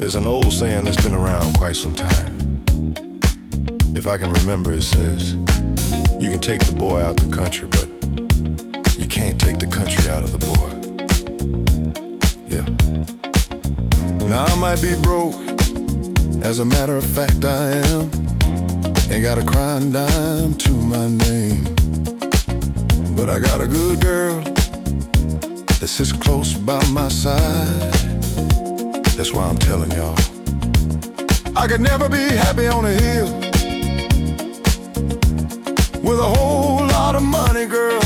There's an old saying that's been around quite some time. If I can remember, it says, you can take the boy out the country, but you can't take the country out of the boy. Yeah. Now I might be broke, as a matter of fact I am. Ain't got a crying dime to my name, but I got a good girl that sits close by my side. That's why I'm telling y'all, I could never be happy on a hill with a whole lot of money, girl.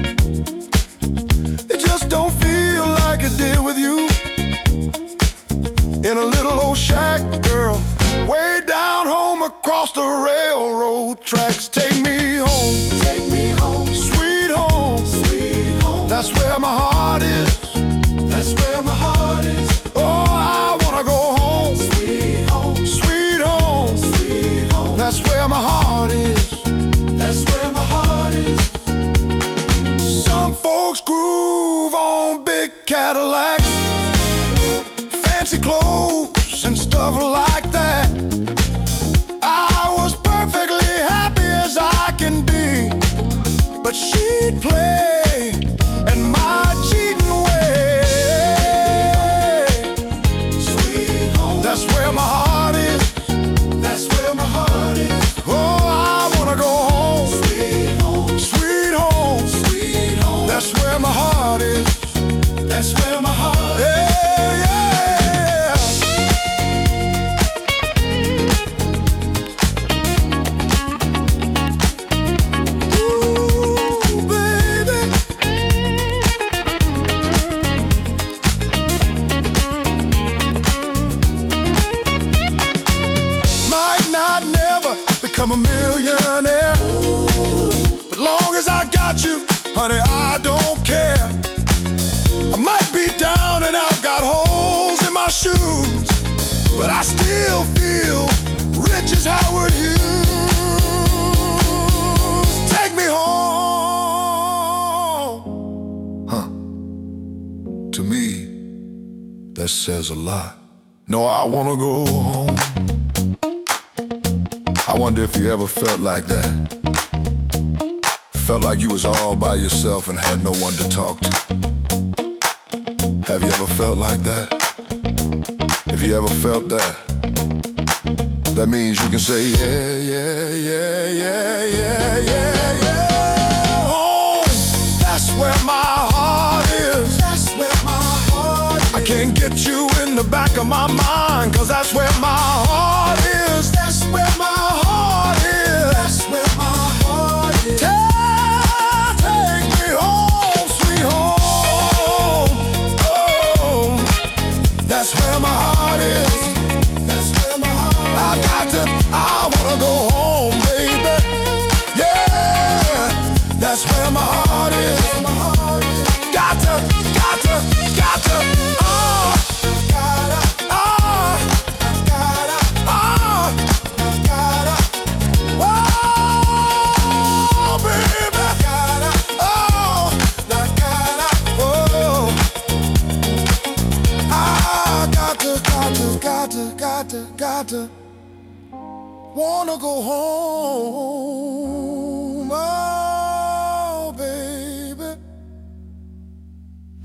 It just don't feel like it did with you in a little old shack, girl, way down home across the railroad tracks. Take me home, sweet home, sweet home. That's where my heart is. That's where my heart is. Oh, I wanna go home, sweet home, sweet home, sweet home. That's where my heart is. That's where my heart is. Some folks groove on big Cadillacs, fancy clothes and stuff like that. I was perfectly happy as I can be, but she'd play in my cheating way. Sweet home, that's where my heart is. That's where my heart is. Oh, I wanna go home. Sweet home, sweet home, sweet home. That's where my heart is. That's where my heart is. Yeah, yeah. I'm a millionaire, but long as I got you, honey, I don't care. I might be down and out, got holes in my shoes, but I still feel rich as Howard Hughes. Take me home. Huh. To me, that says a lot. No, I wanna go home. I wonder if you ever felt like that. Felt like you was all by yourself and had no one to talk to. Have you ever felt like that? If you ever felt that, that means you can say, yeah, yeah, yeah, yeah, yeah, yeah, yeah. Home, that's where my heart is. That's where my heart is. I can't get you in the back of my mind, 'cause that's where my heart is. That's where my heart is. That's where my heart is. Take me home, sweet home. Oh, that's where my heart is. That's where my heart is. I wanna go home, baby. Yeah, that's where my heart is. Got to, got to wanna go home.